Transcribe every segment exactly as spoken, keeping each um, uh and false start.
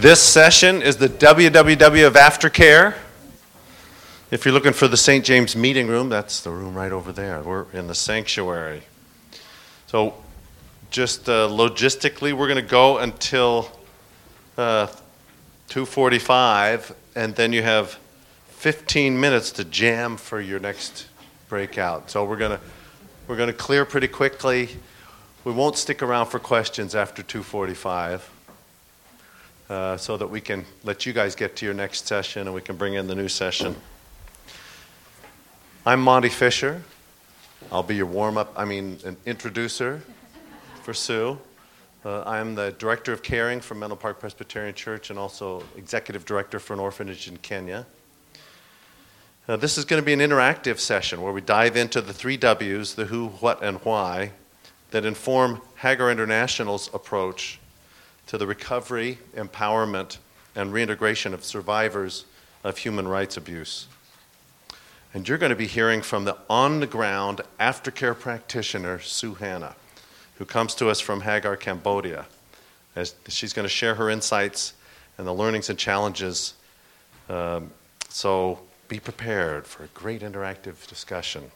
This session is the W W W of Aftercare. If you're looking for the Saint James Meeting Room, that's the room right over there. We're in the sanctuary. So just uh, logistically, we're going to go until uh, two forty-five, and then you have fifteen minutes to jam for your next breakout. So we're going to we're going to clear pretty quickly. We won't stick around for questions after two forty-five. Uh, so that we can let you guys get to your next session and we can bring in the new session. I'm Monty Fisher. I'll be your warm-up, I mean, an introducer for Sue. Uh, I'm the Director of Caring for Menlo Park Presbyterian Church and also Executive Director for an orphanage in Kenya. Uh, this is going to be an interactive session where we dive into the three W's, the who, what, and why, that inform Hagar International's approach to the recovery, empowerment, and reintegration of survivors of human rights abuse. And you're going to be hearing from the on-the-ground aftercare practitioner, Sue Hannah, who comes to us from Hagar, Cambodia. As she's going to share her insights and the learnings and challenges. Um, so be prepared for a great interactive discussion.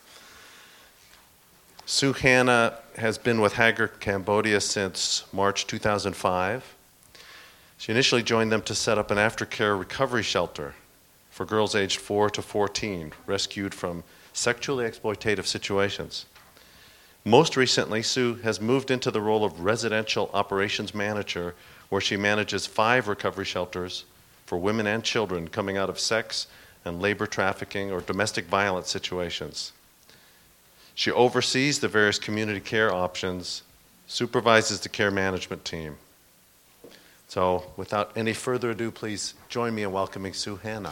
Sue Hannah has been with Hagar Cambodia since March two thousand five. She initially joined them to set up an aftercare recovery shelter for girls aged four to fourteen, rescued from sexually exploitative situations. Most recently, Sue has moved into the role of residential operations manager, where she manages five recovery shelters for women and children coming out of sex and labor trafficking or domestic violence situations. She oversees the various community care options, supervises the care management team. So without any further ado, please join me in welcoming Sue Hannah.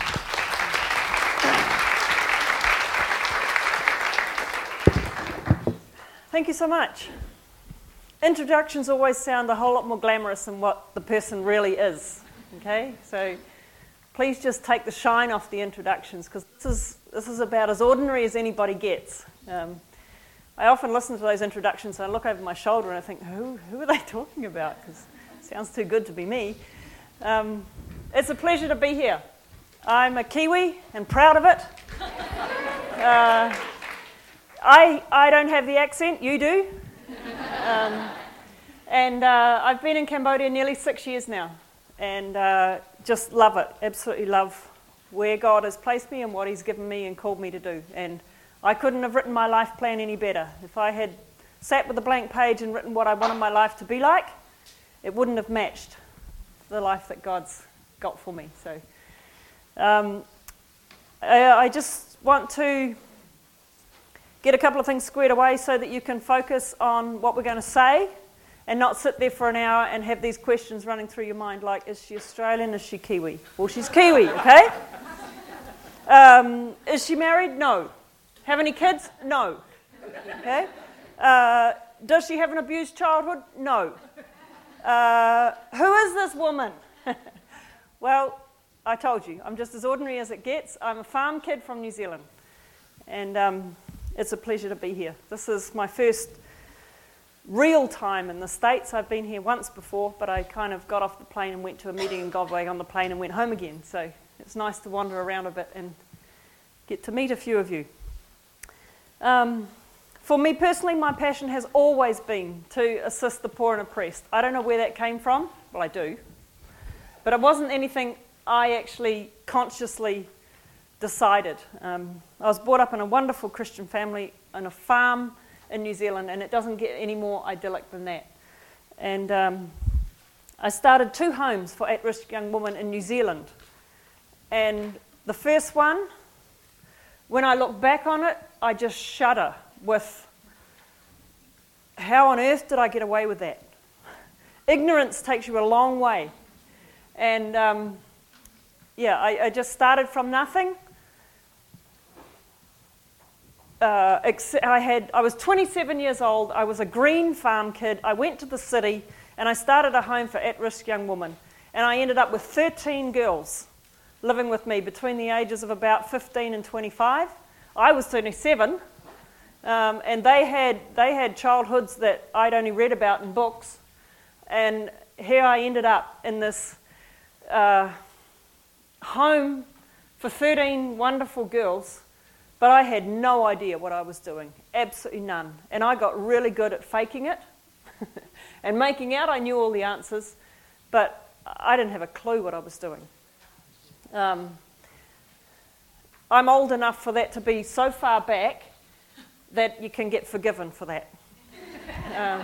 Thank you so much. Introductions always sound a whole lot more glamorous than what the person really is. Okay, so please just take the shine off the introductions, because this is, this is about as ordinary as anybody gets. Um, I often listen to those introductions and I look over my shoulder and I think, who, who are they talking about? Because it sounds too good to be me. Um, it's a pleasure to be here. I'm a Kiwi and proud of it. Uh, I, I don't have the accent, you do. Um, and uh, I've been in Cambodia nearly six years now and uh, just love it, absolutely love where God has placed me and what He's given me and called me to do. And I couldn't have written my life plan any better. If I had sat with a blank page and written what I wanted my life to be like, it wouldn't have matched the life that God's got for me. So um, I, I just want to get a couple of things squared away so that you can focus on what we're going to say and not sit there for an hour and have these questions running through your mind like, is she Australian, is she Kiwi? Well, she's Kiwi, okay? Um, is she married? No. Have any kids? No. Okay. Uh, does she have an abused childhood? No. Uh, who is this woman? Well, I told you, I'm just as ordinary as it gets. I'm a farm kid from New Zealand, and um, it's a pleasure to be here. This is my first real time in the States. I've been here once before, but I kind of got off the plane and went to a meeting in Galway on the plane and went home again. So it's nice to wander around a bit and get to meet a few of you. Um, for me personally, my passion has always been to assist the poor and oppressed. I don't know where that came from. Well, I do. But it wasn't anything I actually consciously decided. Um, I was brought up in a wonderful Christian family on a farm in New Zealand, and it doesn't get any more idyllic than that. And um, I started two homes for at-risk young women in New Zealand. And the first one, when I look back on it, I just shudder with how on earth did I get away with that? Ignorance takes you a long way. And um, yeah, I, I just started from nothing. Uh, I had I was twenty-seven years old. I was a green farm kid. I went to the city and I started a home for at-risk young women. And I ended up with thirteen girls living with me between the ages of about fifteen and twenty-five. I was thirty-seven, um, and they had they had childhoods that I'd only read about in books, and here I ended up in this uh, home for thirteen wonderful girls, but I had no idea what I was doing, absolutely none. And I got really good at faking it and making out I knew all the answers, but I didn't have a clue what I was doing. Um, I'm old enough for that to be so far back that you can get forgiven for that. Um,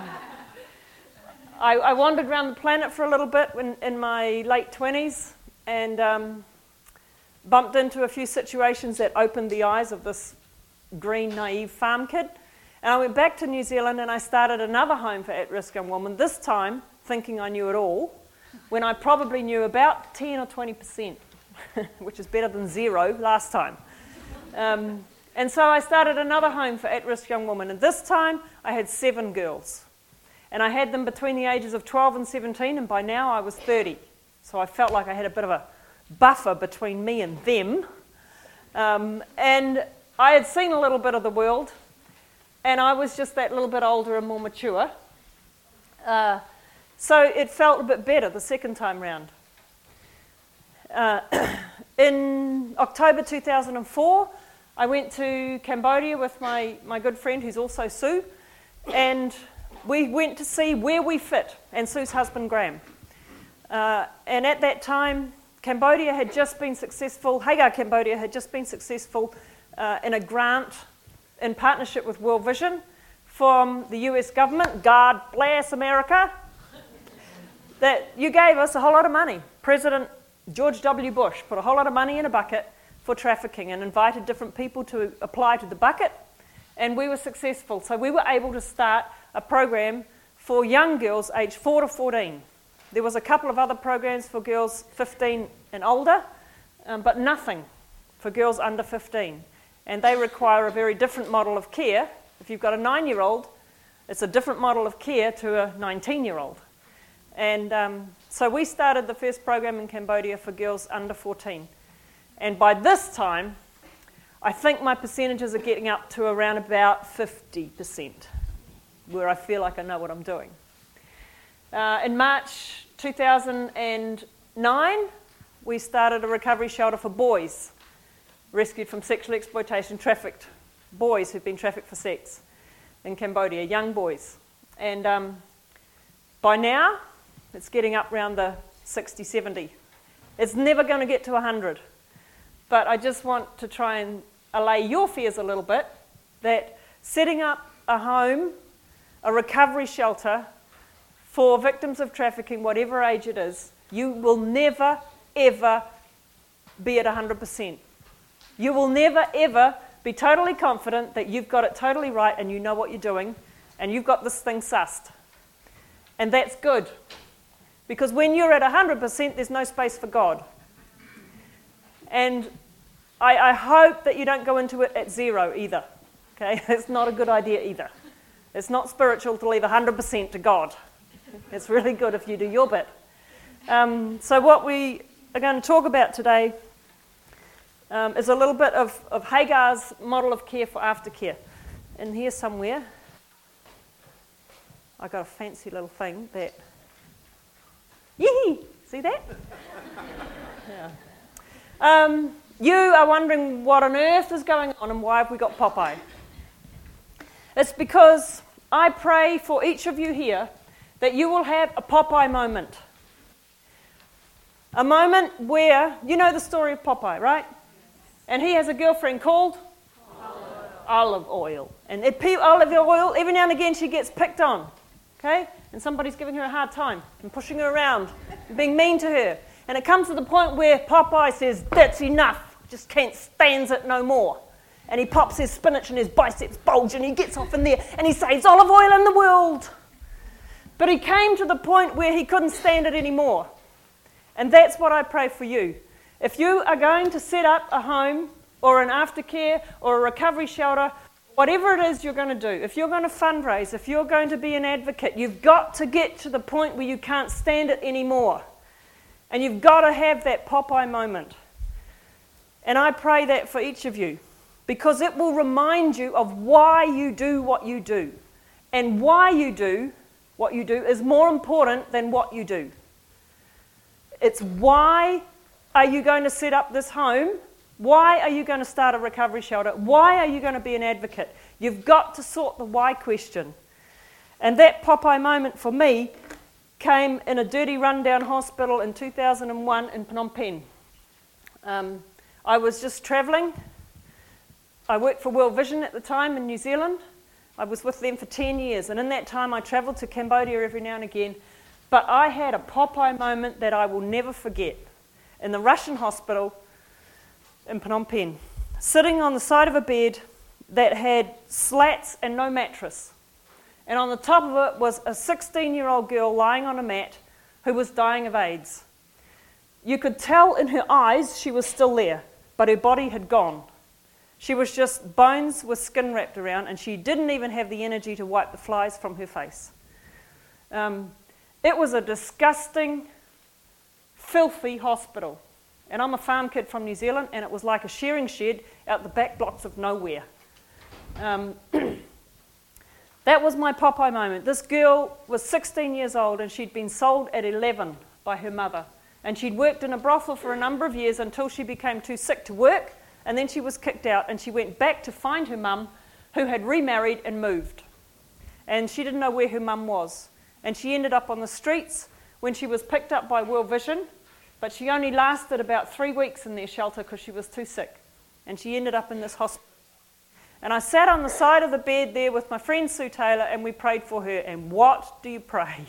I, I wandered around the planet for a little bit in, in my late twenties and um, bumped into a few situations that opened the eyes of this green, naive farm kid. And I went back to New Zealand and I started another home for at-risk young women, this time thinking I knew it all, when I probably knew about ten or twenty percent, which is better than zero last time. Um, and so I started another home for at-risk young women, and this time I had seven girls. And I had them between the ages of twelve and seventeen, and by now I was thirty. So I felt like I had a bit of a buffer between me and them. Um, and I had seen a little bit of the world, and I was just that little bit older and more mature. Uh, so it felt a bit better the second time round. Uh, in October two thousand four, I went to Cambodia with my, my good friend, who's also Sue, and we went to see where we fit, and Sue's husband, Graham. Uh, and at that time, Cambodia had just been successful, Hagar, Cambodia had just been successful uh, in a grant in partnership with World Vision from the U S government, God bless America, that you gave us a whole lot of money. President George W. Bush put a whole lot of money in a bucket for trafficking and invited different people to apply to the bucket, and we were successful. So we were able to start a program for young girls aged four to fourteen. There was a couple of other programs for girls fifteen and older, um, but nothing for girls under fifteen. And they require a very different model of care. If you've got a nine-year-old, it's a different model of care to a nineteen-year-old. And um, so we started the first program in Cambodia for girls under fourteen. And by this time, I think my percentages are getting up to around about fifty percent, where I feel like I know what I'm doing. Uh, in March two thousand nine, we started a recovery shelter for boys rescued from sexual exploitation, trafficked boys who've been trafficked for sex in Cambodia, young boys. And um, by now, it's getting up around the sixty, seventy. It's never going to get to one hundred. But I just want to try and allay your fears a little bit that setting up a home, a recovery shelter for victims of trafficking, whatever age it is, you will never, ever be at one hundred percent. You will never, ever be totally confident that you've got it totally right and you know what you're doing and you've got this thing sussed. And that's good. Because when you're at one hundred percent, there's no space for God. And I, I hope that you don't go into it at zero either. Okay, it's not a good idea either. It's not spiritual to leave one hundred percent to God. It's really good if you do your bit. Um, so what we are going to talk about today um, is a little bit of, of Hagar's model of care for aftercare. And here somewhere, I got a fancy little thing that... Yee! See that? Yeah. Um, you are wondering what on earth is going on and why have we got Popeye? It's because I pray for each of you here that you will have a Popeye moment. A moment where, you know the story of Popeye, right? And he has a girlfriend called? Olive, Olive Oil. And it, Olive Oil, every now and again she gets picked on, okay? And somebody's giving her a hard time and pushing her around and being mean to her. And it comes to the point where Popeye says, that's enough, just can't stand it no more. And he pops his spinach and his biceps bulge and he gets off in there and he saves olive oil in the world. But he came to the point where he couldn't stand it anymore. And that's what I pray for you. If you are going to set up a home or an aftercare or a recovery shelter, whatever it is you're going to do, if you're going to fundraise, if you're going to be an advocate, you've got to get to the point where you can't stand it anymore. And you've got to have that Popeye moment. And I pray that for each of you, because it will remind you of why you do what you do. And why you do what you do, is more important than what you do. It's why are you going to set up this home? Why are you going to start a recovery shelter? Why are you going to be an advocate? You've got to sort the why question. And that Popeye moment for me came in a dirty rundown hospital in two thousand one in Phnom Penh. Um, I was just travelling. I worked for World Vision at the time in New Zealand. I was with them for ten years, and in that time I travelled to Cambodia every now and again. But I had a Popeye moment that I will never forget in the Russian hospital in Phnom Penh, sitting on the side of a bed that had slats and no mattress. And on the top of it was a sixteen-year-old girl lying on a mat who was dying of AIDS. You could tell in her eyes she was still there, but her body had gone. She was just bones with skin wrapped around, and she didn't even have the energy to wipe the flies from her face. Um, it was a disgusting, filthy hospital. And I'm a farm kid from New Zealand, and it was like a shearing shed out the back blocks of nowhere. Um, that was my Popeye moment. This girl was sixteen years old, and she'd been sold at eleven by her mother. And she'd worked in a brothel for a number of years until she became too sick to work, and then she was kicked out, and she went back to find her mum, who had remarried and moved. And she didn't know where her mum was. And she ended up on the streets when she was picked up by World Vision, but she only lasted about three weeks in their shelter because she was too sick. And she ended up in this hospital. And I sat on the side of the bed there with my friend Sue Taylor, and we prayed for her. And what do you pray?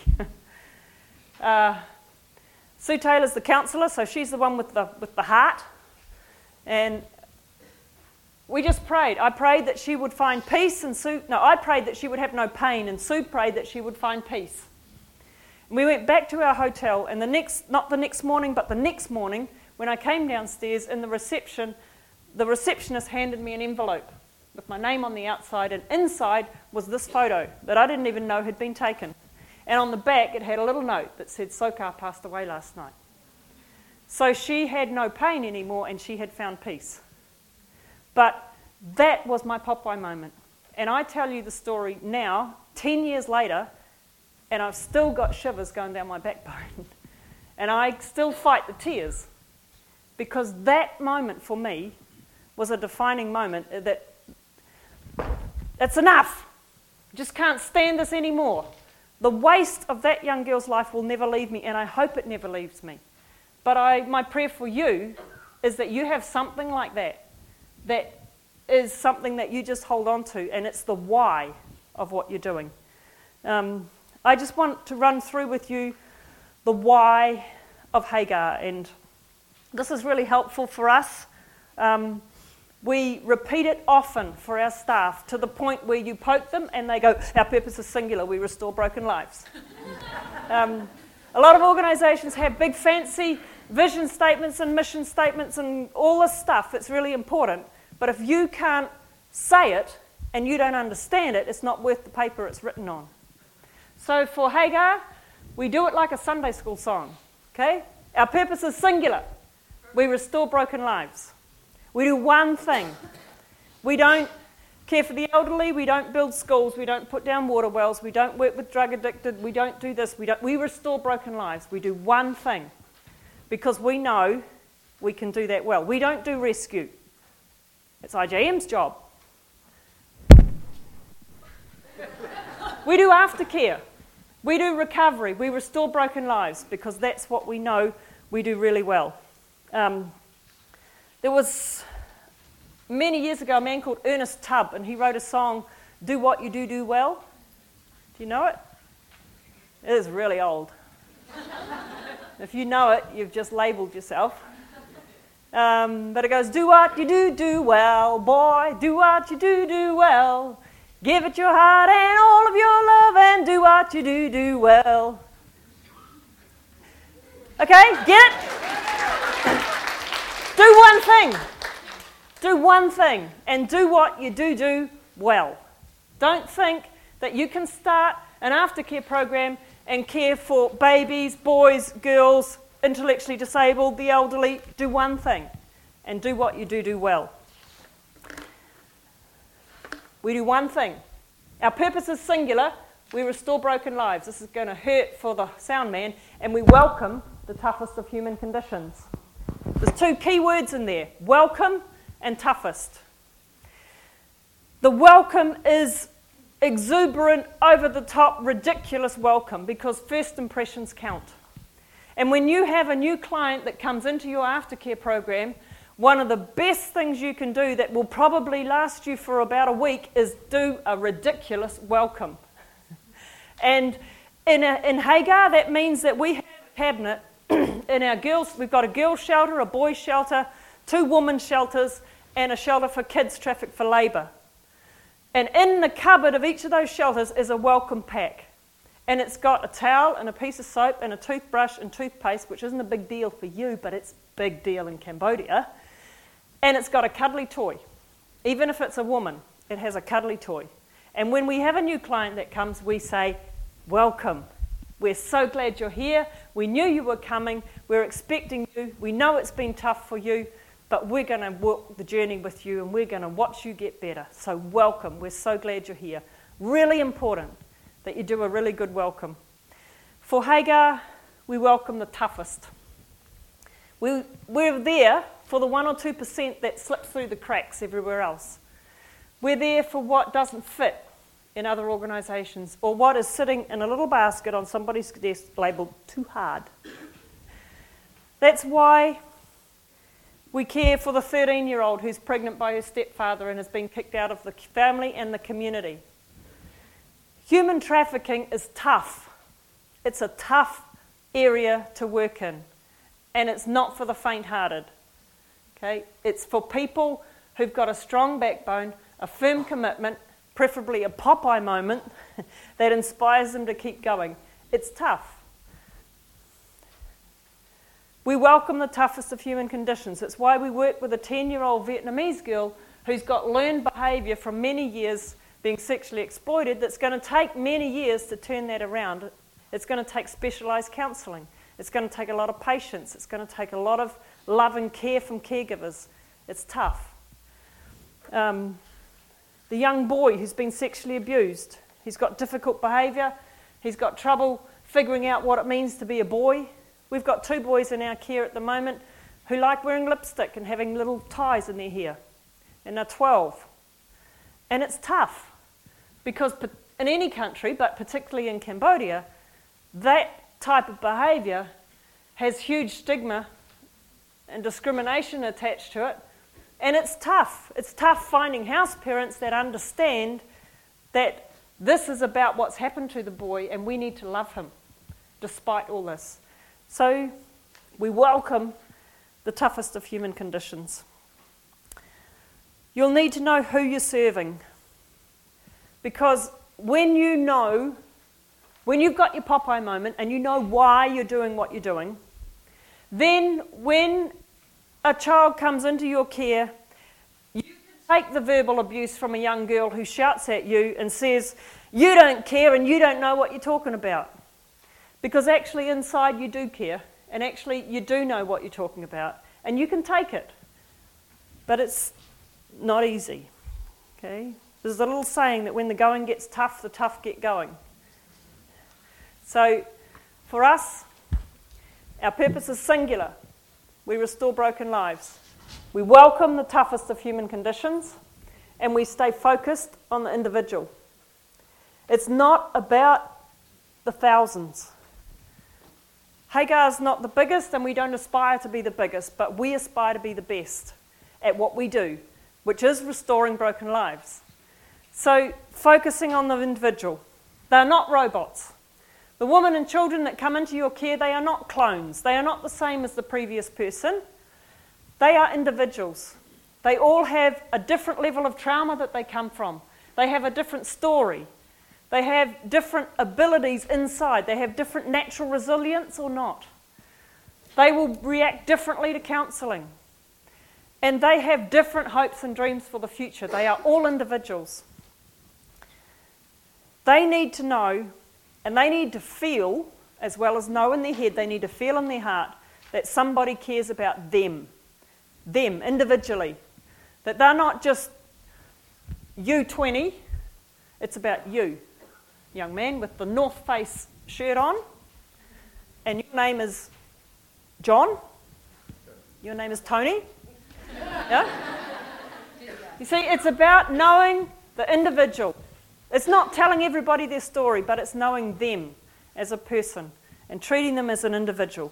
uh, Sue Taylor's the counsellor, so she's the one with the with the heart. And we just prayed. I prayed that she would find peace, and Sue... No, I prayed that she would have no pain, and Sue prayed that she would find peace. And we went back to our hotel, and the next... Not the next morning, but the next morning, when I came downstairs in the reception, the receptionist handed me an envelope with my name on the outside, and inside was this photo that I didn't even know had been taken. And on the back, it had a little note that said, Sokar passed away last night. So she had no pain anymore, and she had found peace. But that was my Popeye moment. And I tell you the story now, ten years later, and I've still got shivers going down my backbone. And I still fight the tears. Because that moment for me was a defining moment that it's enough. Just can't stand this anymore. The waste of that young girl's life will never leave me, and I hope it never leaves me. But I, my prayer for you is that you have something like that, that is something that you just hold on to, and it's the why of what you're doing. Um, I just want to run through with you the why of Hagar, and this is really helpful for us. Um, we repeat it often for our staff to the point where you poke them and they go, our purpose is singular, we restore broken lives. um, a lot of organisations have big fancy vision statements and mission statements and all this stuff. It's really important. But if you can't say it and you don't understand it, it's not worth the paper it's written on. So for Hagar, we do it like a Sunday school song. Okay? Our purpose is singular. We restore broken lives. We do one thing. We don't care for the elderly. We don't build schools. We don't put down water wells. We don't work with drug addicted. We don't do this. We don't. We restore broken lives. We do one thing because we know we can do that well. We don't do rescue. It's I J M's job. We do aftercare. We do recovery. We restore broken lives because that's what we know we do really well. Um, there was, many years ago, a man called Ernest Tubb, and he wrote a song, Do What You Do, Do Well. Do you know it? It is really old. If you know it, you've just labelled yourself. Um, but it goes, do what you do, do well, boy, do what you do, do well. Give it your heart and all of your love and do what you do, do well. Okay, get it? Do one thing. Do one thing and do what you do, do well. Don't think that you can start an aftercare program and care for babies, boys, girls, intellectually disabled, the elderly. Do one thing and do what you do, do well. We do one thing. Our purpose is singular. We restore broken lives. This is going to hurt for the sound man. And we welcome the toughest of human conditions. There's two key words in there, welcome and toughest. The welcome is exuberant, over-the-top, ridiculous welcome because first impressions count. And when you have a new client that comes into your aftercare program, one of the best things you can do that will probably last you for about a week is do a ridiculous welcome. And in, a, in Hagar, that means that we have a cabinet in our girls. We've got a girls' shelter, a boys' shelter, two women's shelters, and a shelter for kids trafficked for labour. And in the cupboard of each of those shelters is a welcome pack. And it's got a towel and a piece of soap and a toothbrush and toothpaste, which isn't a big deal for you, but it's a big deal in Cambodia. And it's got a cuddly toy. Even if it's a woman, it has a cuddly toy. And when we have a new client that comes, we say, welcome. We're so glad you're here. We knew you were coming. We're expecting you. We know it's been tough for you, but we're going to walk the journey with you and we're going to watch you get better. So welcome. We're so glad you're here. Really important that you do a really good welcome. For Hagar, we welcome the toughest. We, we're there for the one or two percent that slips through the cracks everywhere else. We're there for what doesn't fit in other organisations or what is sitting in a little basket on somebody's desk labelled too hard. That's why we care for the thirteen-year-old who's pregnant by her stepfather and has been kicked out of the family and the community. Human trafficking is tough. It's a tough area to work in, and it's not for the faint-hearted. Okay? It's for people who've got a strong backbone, a firm commitment, preferably a Popeye moment that inspires them to keep going. It's tough. We welcome the toughest of human conditions. It's why we work with a ten-year-old Vietnamese girl who's got learned behaviour from many years being sexually exploited that's going to take many years to turn that around. It's going to take specialised counselling. It's going to take a lot of patience. It's going to take a lot of love and care from caregivers. It's tough. Um, the young boy who's been sexually abused, he's got difficult behaviour. He's got trouble figuring out what it means to be a boy. We've got two boys in our care at the moment who like wearing lipstick and having little ties in their hair. And they're twelve. And it's tough because in any country, but particularly in Cambodia, that type of behaviour has huge stigma and discrimination attached to it. And it's tough. It's tough finding house parents that understand that this is about what's happened to the boy and we need to love him despite all this. So we welcome the toughest of human conditions. You'll need to know who you're serving, because when you know, when you've got your Popeye moment and you know why you're doing what you're doing, then when a child comes into your care, you can take the verbal abuse from a young girl who shouts at you and says, you don't care and you don't know what you're talking about. Because actually inside you do care, and actually you do know what you're talking about, and you can take it. But it's not easy. Okay? There's a little saying that when the going gets tough, the tough get going. So for us, our purpose is singular. We restore broken lives. We welcome the toughest of human conditions, and we stay focused on the individual. It's not about the thousands. Hagar's not the biggest, and we don't aspire to be the biggest, but we aspire to be the best at what we do, which is restoring broken lives. So, focusing on the individual. They're not robots. The women and children that come into your care, they are not clones. They are not the same as the previous person. They are individuals. They all have a different level of trauma that they come from. They have a different story. They have different abilities inside. They have different natural resilience or not. They will react differently to counselling. And they have different hopes and dreams for the future. They are all individuals. They need to know, and they need to feel, as well as know in their head, they need to feel in their heart that somebody cares about them. Them, individually. That they're not just you twenty, it's about you. young man with the North Face shirt on, and your name is John. Your name is Tony. Yeah? You see, it's about knowing the individual. It's not telling everybody their story, but it's knowing them as a person and treating them as an individual.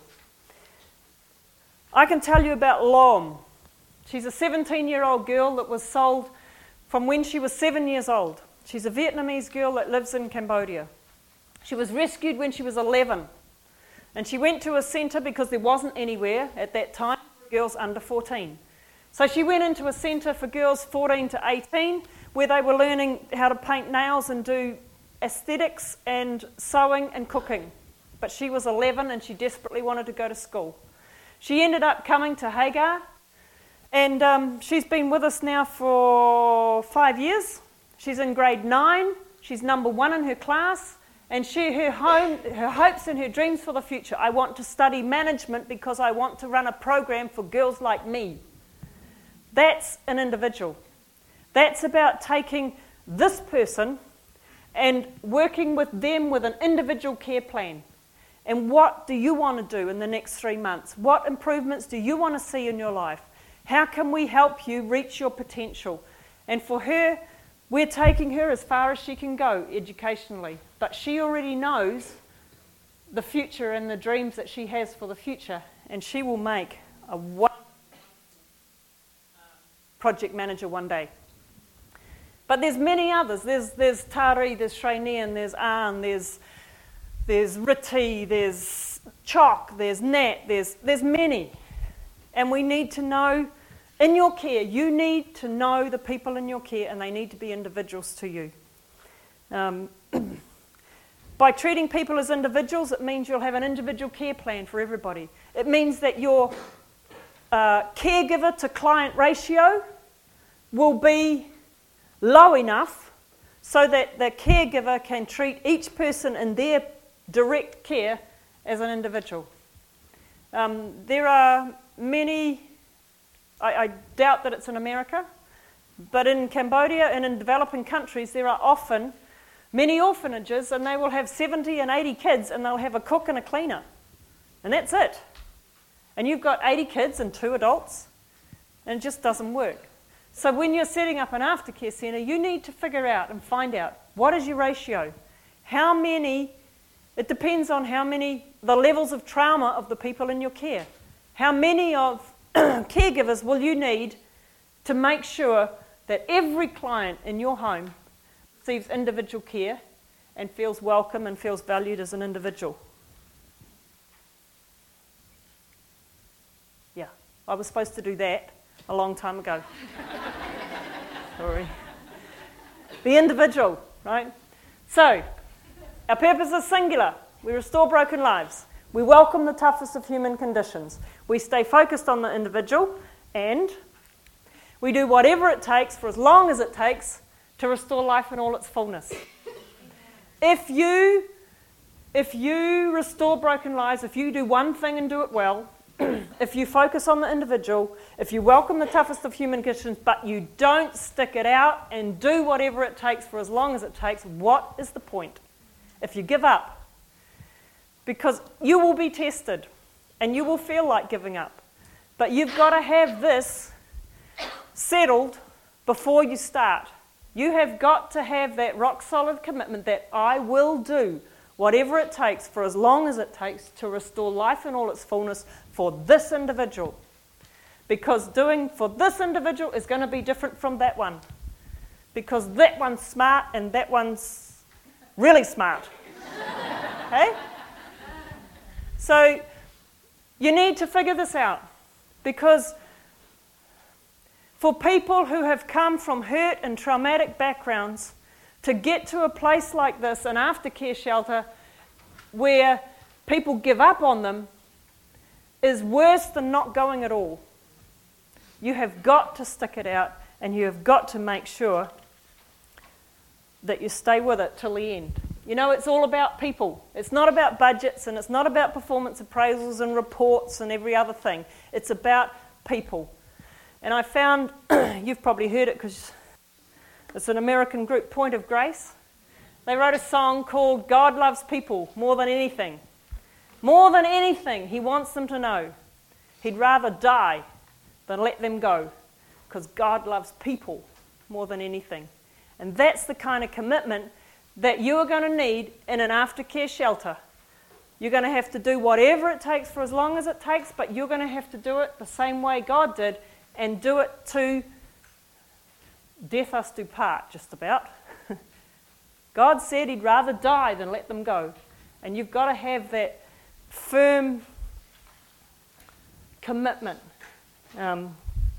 I can tell you about Lom. She's a seventeen-year-old girl that was sold from when she was seven years old. She's a Vietnamese girl that lives in Cambodia. She was rescued when she was eleven. And she went to a centre because there wasn't anywhere at that time for girls under fourteen. So she went into a centre for girls fourteen to eighteen where they were learning how to paint nails and do aesthetics and sewing and cooking. But she was eleven and she desperately wanted to go to school. She ended up coming to Hagar, and um, she's been with us now for five years. She's in grade nine. She's number one in her class. And she, her, home, her hopes and her dreams for the future. I want to study management because I want to run a program for girls like me. That's an individual. That's about taking this person and working with them with an individual care plan. And what do you want to do in the next three months? What improvements do you want to see in your life? How can we help you reach your potential? And for her, we're taking her as far as she can go educationally. But she already knows the future and the dreams that she has for the future. And she will make a wonderful project manager one day. But there's many others. There's, there's Tari, there's Shrainean, there's Arn, there's, there's Riti, there's Chok, there's Nat, there's, there's many. And we need to know, in your care, you need to know the people in your care, and they need to be individuals to you. Um, by treating people as individuals, it means you'll have an individual care plan for everybody. It means that your uh, caregiver to client ratio will be low enough so that the caregiver can treat each person in their direct care as an individual. Um, there are many, I, I doubt that it's in America, but in Cambodia and in developing countries there are often many orphanages, and they will have seventy and eighty kids, and they'll have a cook and a cleaner. And that's it. And you've got eighty kids and two adults, and it just doesn't work. So when you're setting up an aftercare centre, you need to figure out and find out, what is your ratio? How many, it depends on how many, the levels of trauma of the people in your care. How many of caregivers will you need to make sure that every client in your home receives individual care and feels welcome and feels valued as an individual? Yeah, I was supposed to do that a long time ago. Sorry. The individual, right? So, our purpose is singular. We restore broken lives. We welcome the toughest of human conditions. We stay focused on the individual, and we do whatever it takes for as long as it takes to restore life in all its fullness. If you, if you restore broken lives, if you do one thing and do it well, if you focus on the individual, if you welcome the toughest of human conditions, but you don't stick it out and do whatever it takes for as long as it takes, what is the point? If you give up, because you will be tested and you will feel like giving up, but you've got to have this settled before you start. You have got to have that rock solid commitment that I will do whatever it takes for as long as it takes to restore life in all its fullness for this individual. Because doing for this individual is going to be different from that one. Because that one's smart and that one's really smart. Okay? So you need to figure this out. Because for people who have come from hurt and traumatic backgrounds, to get to a place like this, an aftercare shelter, where people give up on them, is worse than not going at all. You have got to stick it out, and you have got to make sure that you stay with it till the end. You know, it's all about people. It's not about budgets, and it's not about performance appraisals and reports and every other thing. It's about people. And I found, you've probably heard it because it's an American group, Point of Grace. They wrote a song called God Loves People More Than Anything. More than anything, he wants them to know. He'd rather die than let them go, because God loves people more than anything. And that's the kind of commitment that you're going to need in an aftercare shelter. You're going to have to do whatever it takes for as long as it takes, but you're going to have to do it the same way God did, and do it to death us do part, just about. God said he'd rather die than let them go. And you've got to have that firm commitment. Um,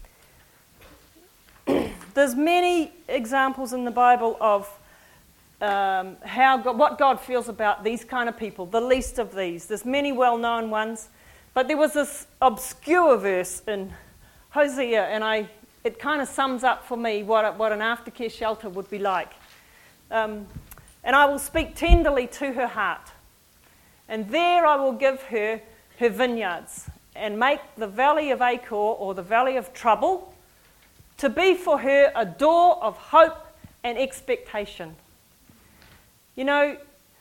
there's many examples in the Bible of um, how God, what God feels about these kind of people, the least of these. There's many well-known ones, but there was this obscure verse in Hosea, and I it kind of sums up for me what a, what an aftercare shelter would be like. Um, and I will speak tenderly to her heart, and there I will give her her vineyards, and make the valley of Achor, or the valley of trouble, to be for her a door of hope and expectation. You know,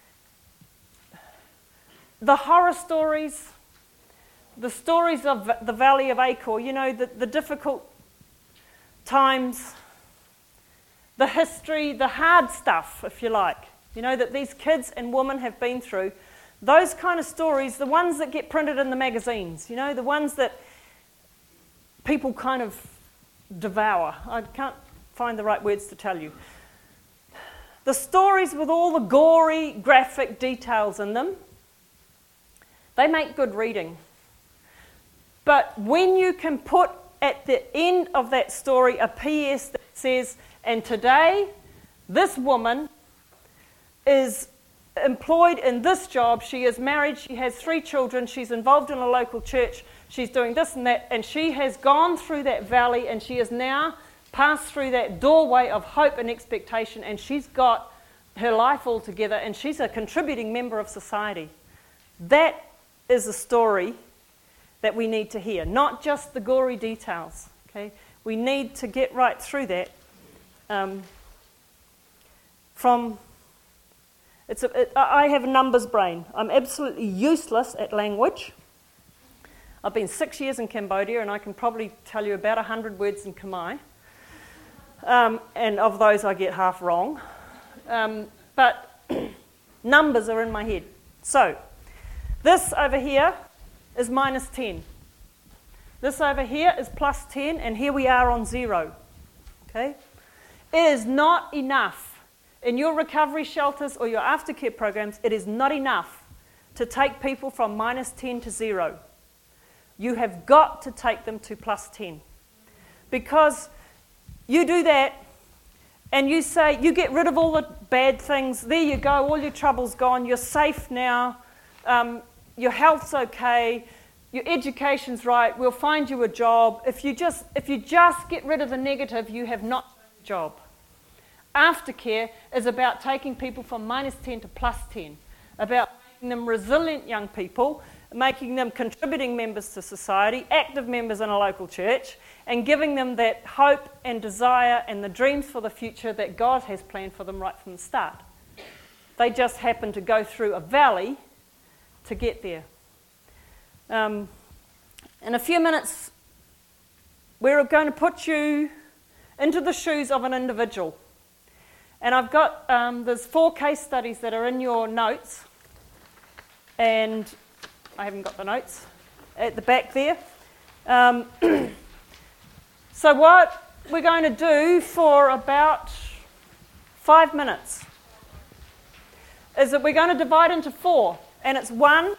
the horror stories, the stories of the valley of Achor, you know, the, the difficult times, the history, the hard stuff, if you like, you know, that these kids and women have been through. Those kind of stories, the ones that get printed in the magazines, you know, the ones that people kind of devour. I can't find the right words to tell you. The stories with all the gory, graphic details in them, they make good reading. But when you can put at the end of that story a P S that says, and today this woman is employed in this job, she is married, she has three children, she's involved in a local church, she's doing this and that, and she has gone through that valley, and she has now passed through that doorway of hope and expectation, and she's got her life all together, and she's a contributing member of society. That is a story that we need to hear, not just the gory details. Okay, we need to get right through that. Um, from It's a, it, I have a numbers brain. I'm absolutely useless at language. I've been six years in Cambodia, and I can probably tell you about one hundred words in Khmer. Um, and of those, I get half wrong. Um, but numbers are in my head. So, this over here is minus ten. This over here is plus ten, and here we are on zero. Okay? It is not enough. In your recovery shelters or your aftercare programs, it is not enough to take people from minus ten to zero. You have got to take them to plus ten. Because you do that and you say, you get rid of all the bad things, there you go, all your trouble's gone, you're safe now, um, your health's okay, your education's right, we'll find you a job. If you just, if you just get rid of the negative, you have not done the job. Aftercare is about taking people from minus ten to plus ten, about making them resilient young people, making them contributing members to society, active members in a local church, and giving them that hope and desire and the dreams for the future that God has planned for them right from the start. They just happen to go through a valley to get there. Um, in a few minutes, we're going to put you into the shoes of an individual. And I've got, um, there's four case studies that are in your notes, and I haven't got the notes at the back there. Um, so what we're going to do for about five minutes is that we're going to divide into four, and it's one,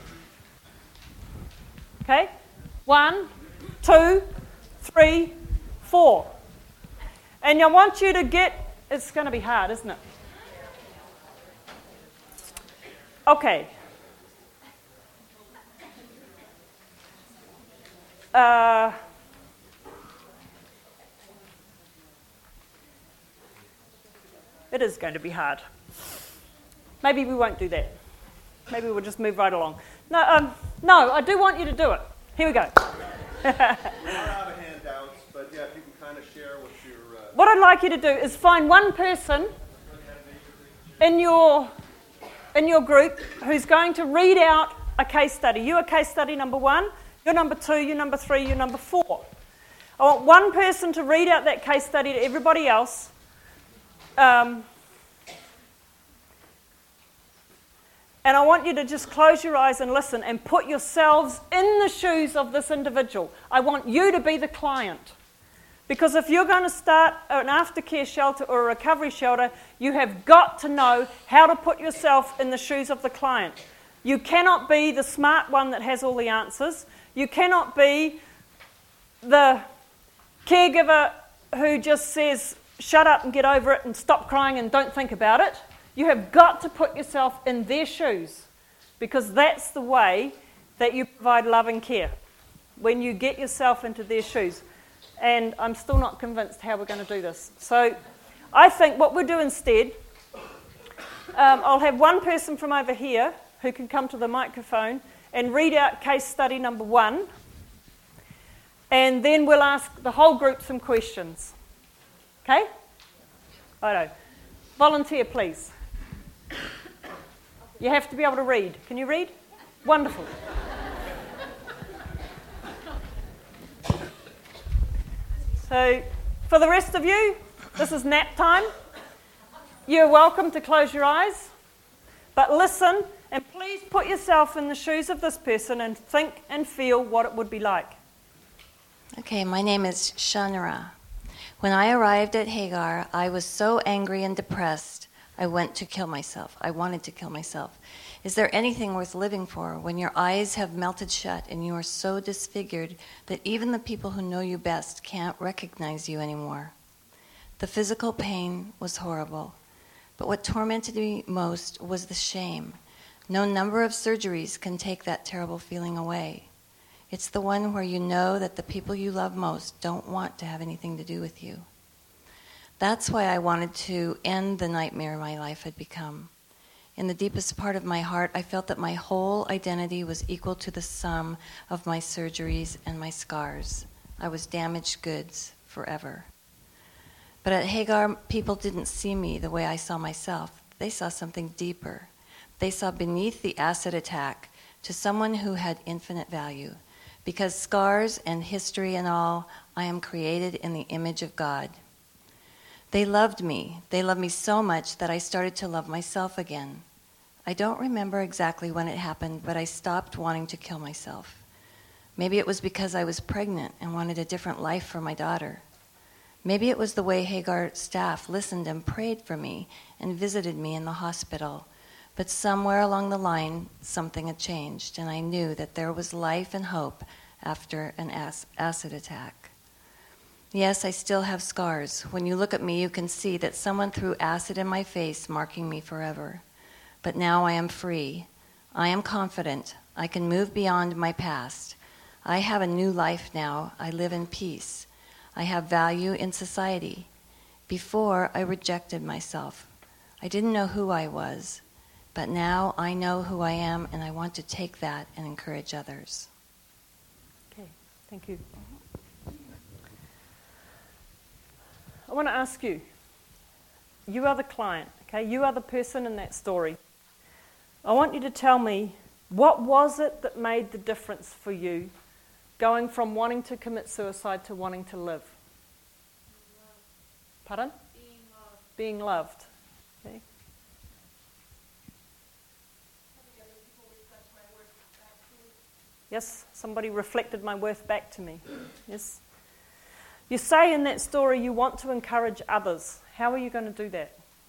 okay, one, two, three, four. And I want you to get, it's going to be hard, isn't it? Okay. Uh, it is going to be hard. Maybe we won't do that. Maybe we'll just move right along. No, um, no, I do want you to do it. Here we go. We're not out of handouts, but yeah, if you can kind of share what your... Uh... What I'd like you to do is find one person in your, in your group who's going to read out a case study. You are case study number one, you're number two, you're number three, you're number four. I want one person to read out that case study to everybody else. Um, and I want you to just close your eyes and listen and put yourselves in the shoes of this individual. I want you to be the client. Because if you're going to start an aftercare shelter or a recovery shelter, you have got to know how to put yourself in the shoes of the client. You cannot be the smart one that has all the answers. You cannot be the caregiver who just says, shut up and get over it and stop crying and don't think about it. You have got to put yourself in their shoes, because that's the way that you provide love and care, when you get yourself into their shoes. And I'm still not convinced how we're going to do this. So I think what we'll do instead, um, I'll have one person from over here who can come to the microphone and read out case study number one. And then we'll ask the whole group some questions. Okay? Righto. Volunteer, please. You have to be able to read. Can you read? Wonderful. So, for the rest of you, this is nap time. You're welcome to close your eyes, but listen and please put yourself in the shoes of this person and think and feel what it would be like. Okay, my name is Shanara. When I arrived at Hagar, I was so angry and depressed, I went to kill myself. I wanted to kill myself. Is there anything worth living for when your eyes have melted shut and you are so disfigured that even the people who know you best can't recognize you anymore? The physical pain was horrible, but what tormented me most was the shame. No number of surgeries can take that terrible feeling away. It's the one where you know that the people you love most don't want to have anything to do with you. That's why I wanted to end the nightmare my life had become. In the deepest part of my heart, I felt that my whole identity was equal to the sum of my surgeries and my scars. I was damaged goods forever. But at Hagar, people didn't see me the way I saw myself. They saw something deeper. They saw beneath the acid attack to someone who had infinite value. Because scars and history and all, I am created in the image of God. They loved me. They loved me so much that I started to love myself again. I don't remember exactly when it happened, but I stopped wanting to kill myself. Maybe it was because I was pregnant and wanted a different life for my daughter. Maybe it was the way Hagar staff listened and prayed for me and visited me in the hospital. But somewhere along the line, something had changed, and I knew that there was life and hope after an acid attack. Yes, I still have scars. When you look at me, you can see that someone threw acid in my face, marking me forever. But now I am free. I am confident. I can move beyond my past. I have a new life now. I live in peace. I have value in society. Before, I rejected myself. I didn't know who I was. But now I know who I am, and I want to take that and encourage others. Okay, thank you. I want to ask you, you are the client, okay? You are the person in that story. I want you to tell me, what was it that made the difference for you going from wanting to commit suicide to wanting to live? Pardon? Being loved. Being loved. Okay. Yes, somebody reflected my worth back to me. Yes. You say in that story you want to encourage others. How are you going to do that?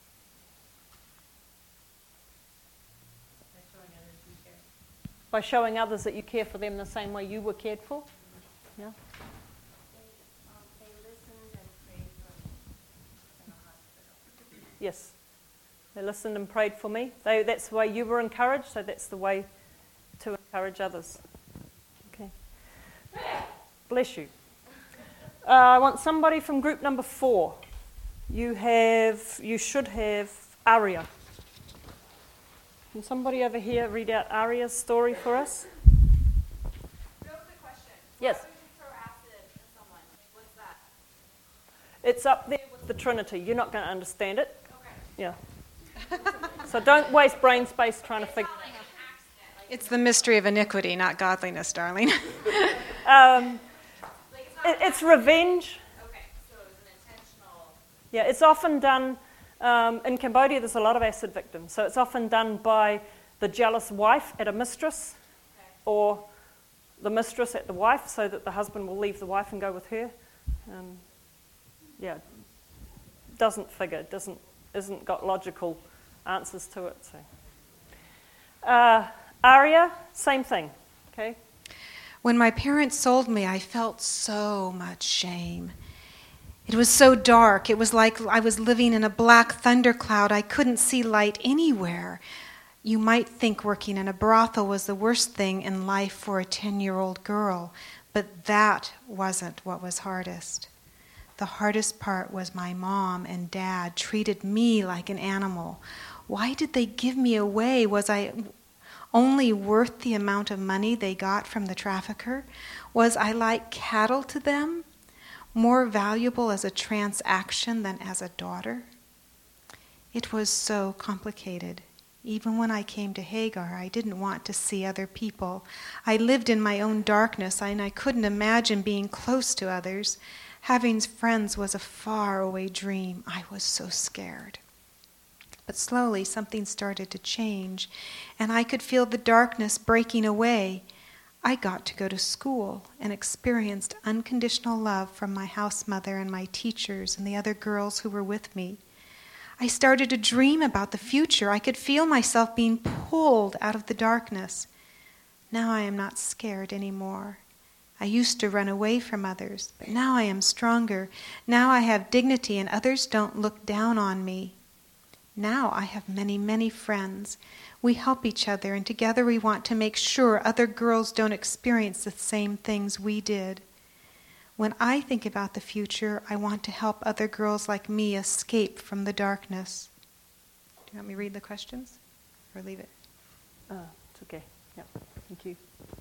By showing others you care. By showing others that you care for them the same way you were cared for? Yeah. They, um, they listened and prayed for me in the hospital. Yes. They listened and prayed for me. They, that's the way you were encouraged, so that's the way to encourage others. Okay. Bless you. Uh, I want somebody from group number four. You have, you should have Aria. Can somebody over here read out Aria's story for us? Real quick question. Yes. Why would you throw acid at someone? What's that? It's up there with the Trinity. You're not going to understand it. Okay. Yeah. So don't waste brain space trying to figure it out. It's the mystery of iniquity, not godliness, darling. Um, it, it's revenge. Okay, so it was an intentional. Yeah, it's often done, um, in Cambodia there's a lot of acid victims, so it's often done by the jealous wife at a mistress, Okay. or the mistress at the wife, so that the husband will leave the wife and go with her. Um, yeah, doesn't figure, doesn't, isn't got logical answers to it. So, uh, Aria, same thing, okay? When my parents sold me, I felt so much shame. It was so dark. It was like I was living in a black thundercloud. I couldn't see light anywhere. You might think working in a brothel was the worst thing in life for a ten-year-old girl, but that wasn't what was hardest. The hardest part was my mom and dad treated me like an animal. Why did they give me away? Was I only worth the amount of money they got from the trafficker? Was I like cattle to them, more valuable as a transaction than as a daughter? It was so complicated. Even when I came to Hagar, I didn't want to see other people. I lived in my own darkness, and I couldn't imagine being close to others. Having friends was a faraway dream. I was so scared. But slowly something started to change, and I could feel the darkness breaking away. I got to go to school and experienced unconditional love from my house mother and my teachers and the other girls who were with me. I started to dream about the future. I could feel myself being pulled out of the darkness. Now I am not scared anymore. I used to run away from others, but now I am stronger. Now I have dignity and others don't look down on me. Now I have many, many friends. We help each other, and together we want to make sure other girls don't experience the same things we did. When I think about the future, I want to help other girls like me escape from the darkness. Do you want me to read the questions or leave it? Uh, it's okay. Yeah, thank you.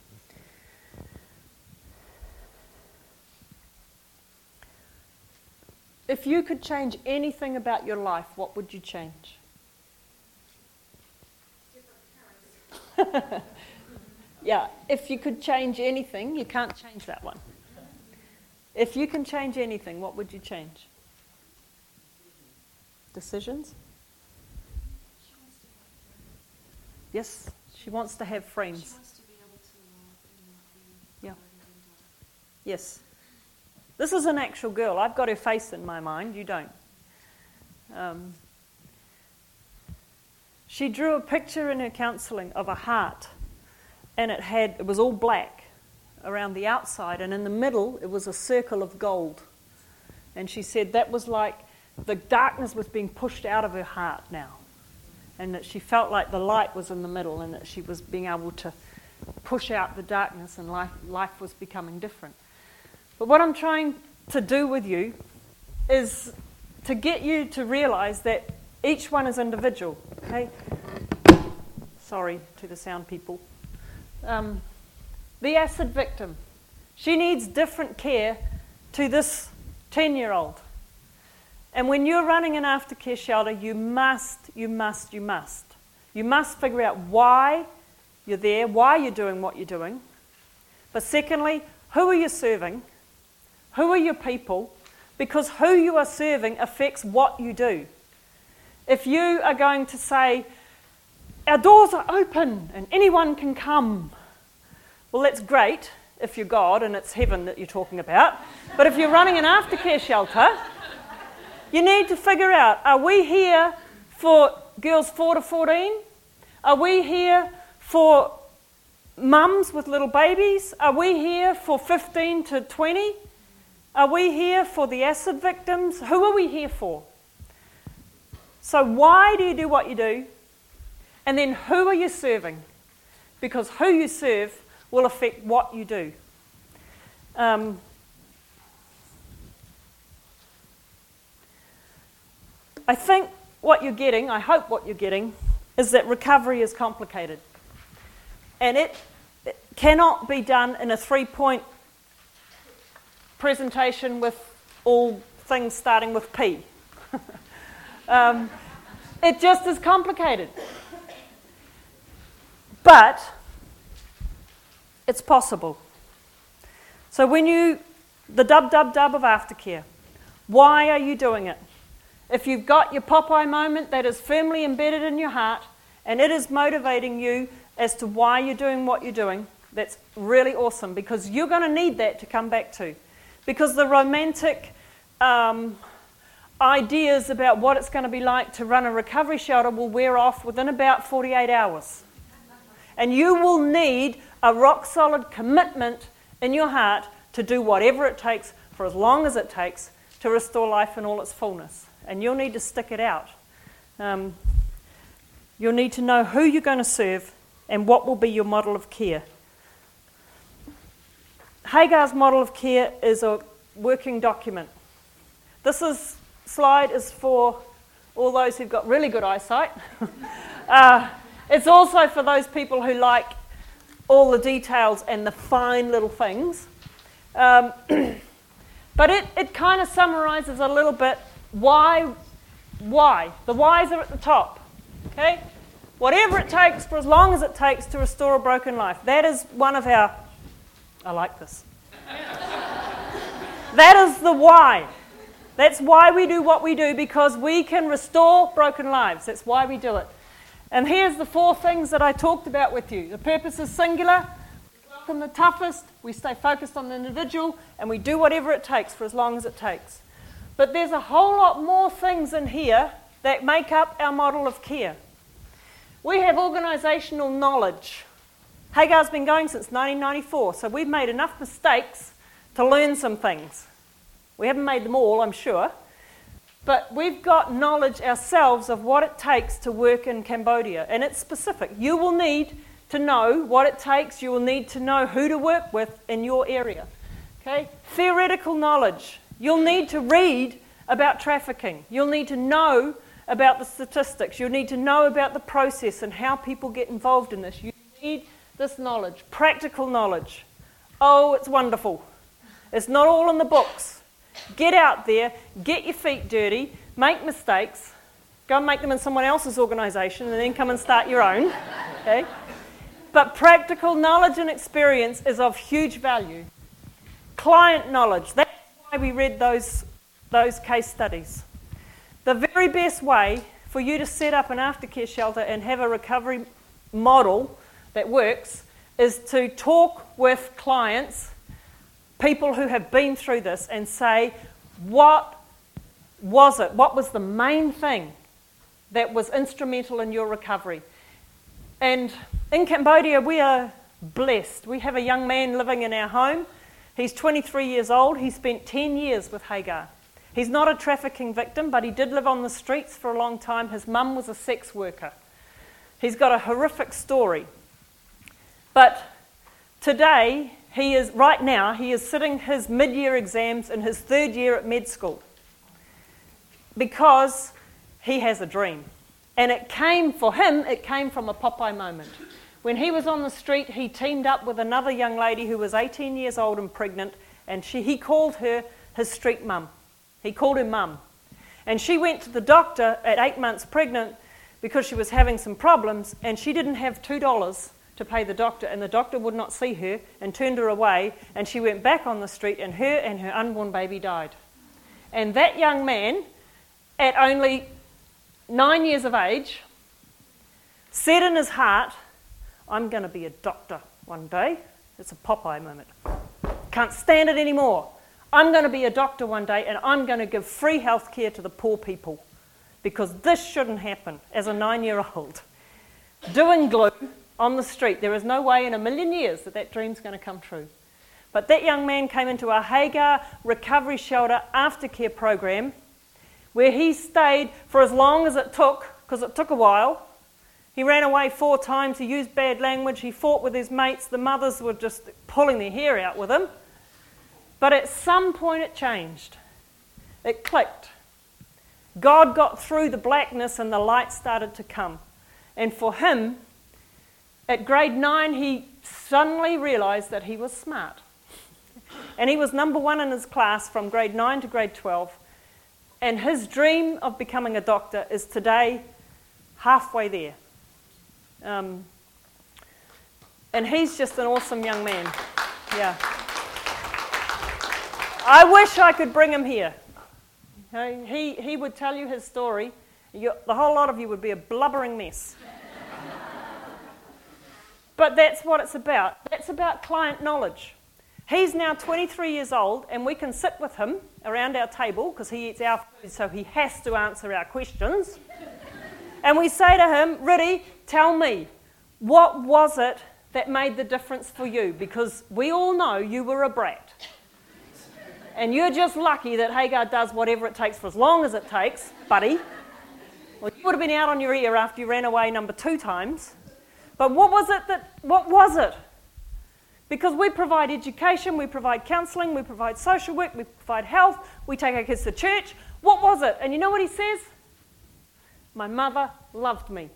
If you could change anything about your life, what would you change? Yeah, if you could change anything, you can't change that one. If you can change anything, what would you change? Decisions? Yes, she wants to have friends. She wants to be able to love and not be. Yeah. Yes. This is an actual girl. I've got her face in my mind. You don't. Um, she drew a picture in her counselling of a heart, and it had it was all black around the outside, and in the middle it was a circle of gold. And she said that was like the darkness was being pushed out of her heart now, and that she felt like the light was in the middle, and that she was being able to push out the darkness, and life life was becoming different. But what I'm trying to do with you is to get you to realize that each one is individual, okay? Sorry to the sound people. Um, the acid victim, she needs different care to this ten-year-old. And when you're running an aftercare shelter, you must, you must, you must. You must figure out why you're there, why you're doing what you're doing. But secondly, who are you serving? Who are your people? Because who you are serving affects what you do. If you are going to say, our doors are open and anyone can come, well, that's great if you're God and it's heaven that you're talking about. But if you're running an aftercare shelter, you need to figure out, are we here for girls four to fourteen? Are we here for mums with little babies? Are we here for fifteen to twenty? Are we here for the acid victims? Who are we here for? So why do you do what you do? And then who are you serving? Because who you serve will affect what you do. Um, I think what you're getting, I hope what you're getting, is that recovery is complicated. And it, it cannot be done in a three-point presentation with all things starting with P. um, It just is complicated. But it's possible. So when you, the dub, dub, dub of aftercare, why are you doing it? If you've got your Popeye moment that is firmly embedded in your heart and it is motivating you as to why you're doing what you're doing, that's really awesome, because you're going to need that to come back to. Because the romantic um, ideas about what it's going to be like to run a recovery shelter will wear off within about forty-eight hours. And you will need a rock-solid commitment in your heart to do whatever it takes for as long as it takes to restore life in all its fullness. And you'll need to stick it out. Um, you'll need to know who you're going to serve and what will be your model of care. Hagar's model of care is a working document. This is, slide is for all those who've got really good eyesight. uh, it's also for those people who like all the details and the fine little things. Um, but it, it kind of summarizes a little bit why, why. The whys are at the top. Okay? Whatever it takes for as long as it takes to restore a broken life. That is one of our, I like this. That is the why. That's why we do what we do, because we can restore broken lives. That's why we do it. And here's the four things that I talked about with you. The purpose is singular. We welcome the toughest. We stay focused on the individual. And we do whatever it takes for as long as it takes. But there's a whole lot more things in here that make up our model of care. We have organisational knowledge. Hagar's been going since nineteen ninety-four, so we've made enough mistakes to learn some things. We haven't made them all, I'm sure. But we've got knowledge ourselves of what it takes to work in Cambodia, and it's specific. You will need to know what it takes. You will need to know who to work with in your area. Okay? Theoretical knowledge. You'll need to read about trafficking. You'll need to know about the statistics. You'll need to know about the process and how people get involved in this. You need this knowledge, practical knowledge. Oh, it's wonderful. It's not all in the books. Get out there, get your feet dirty, make mistakes, go and make them in someone else's organisation, and then come and start your own. Okay? But practical knowledge and experience is of huge value. Client knowledge, that's why we read those, those case studies. The very best way for you to set up an aftercare shelter and have a recovery model that works is to talk with clients, people who have been through this, and say, what was it? What was the main thing that was instrumental in your recovery? And in Cambodia, we are blessed. We have a young man living in our home. He's twenty-three years old. He spent ten years with Hagar. He's not a trafficking victim, but he did live on the streets for a long time. His mum was a sex worker. He's got a horrific story. But today, he is, right now, he is sitting his mid-year exams in his third year at med school because he has a dream. And it came, for him, it came from a Popeye moment. When he was on the street, he teamed up with another young lady who was eighteen years old and pregnant, and she, he called her his street mum. He called her mum. And she went to the doctor at eight months pregnant because she was having some problems, and she didn't have two dollars to pay the doctor, and the doctor would not see her and turned her away, and she went back on the street, and her and her unborn baby died. And that young man, at only nine years of age, said in his heart, I'm going to be a doctor one day. It's a Popeye moment. Can't stand it anymore. I'm going to be a doctor one day, and I'm going to give free health care to the poor people, because this shouldn't happen as a nine-year-old. Doing glue on the street. There is no way in a million years that that dream's going to come true. But that young man came into a Hagar Recovery Shelter aftercare program where he stayed for as long as it took, because it took a while. He ran away four times, he used bad language, he fought with his mates, the mothers were just pulling their hair out with him. But at some point it changed. It clicked. God got through the blackness and the light started to come. And for him, at grade nine, he suddenly realised that he was smart. And he was number one in his class from grade nine to grade twelve. And his dream of becoming a doctor is today halfway there. Um, and he's just an awesome young man. Yeah. I wish I could bring him here. Okay? He, he would tell you his story. You, the whole lot of you would be a blubbering mess. But that's what it's about. That's about client knowledge. He's now twenty-three years old, and we can sit with him around our table because he eats our food, so he has to answer our questions. And we say to him, Riddy, tell me, what was it that made the difference for you? Because we all know you were a brat. And you're just lucky that Hagar does whatever it takes for as long as it takes, buddy. Well, you would have been out on your ear after you ran away number two times. But what was it that, what was it? Because we provide education, we provide counselling, we provide social work, we provide health, we take our kids to church. What was it? And you know what he says? My mother loved me.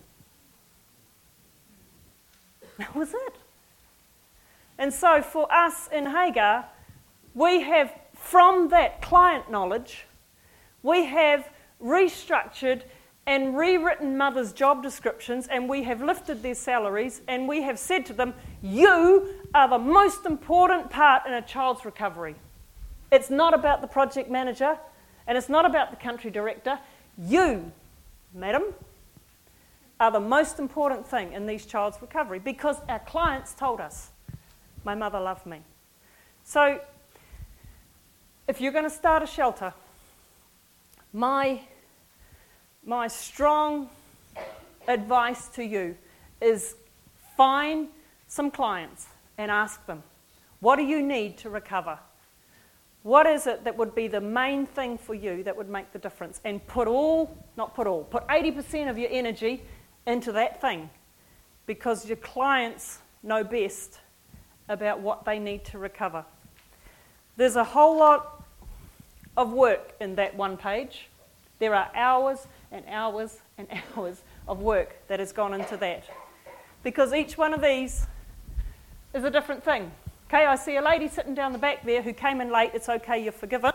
That was it. And so for us in Hagar, we have, from that client knowledge, we have restructured and rewritten mothers' job descriptions, and we have lifted their salaries, and we have said to them, you are the most important part in a child's recovery. It's not about the project manager, and it's not about the country director. You, madam, are the most important thing in these child's recovery, because our clients told us, my mother loved me. So, if you're going to start a shelter, my My strong advice to you is find some clients and ask them, what do you need to recover? What is it that would be the main thing for you that would make the difference? And put all, not put all, put eighty percent of your energy into that thing, because your clients know best about what they need to recover. There's a whole lot of work in that one page. There are hours and hours and hours of work that has gone into that. Because each one of these is a different thing. Okay, I see a lady sitting down the back there who came in late. It's okay, you're forgiven.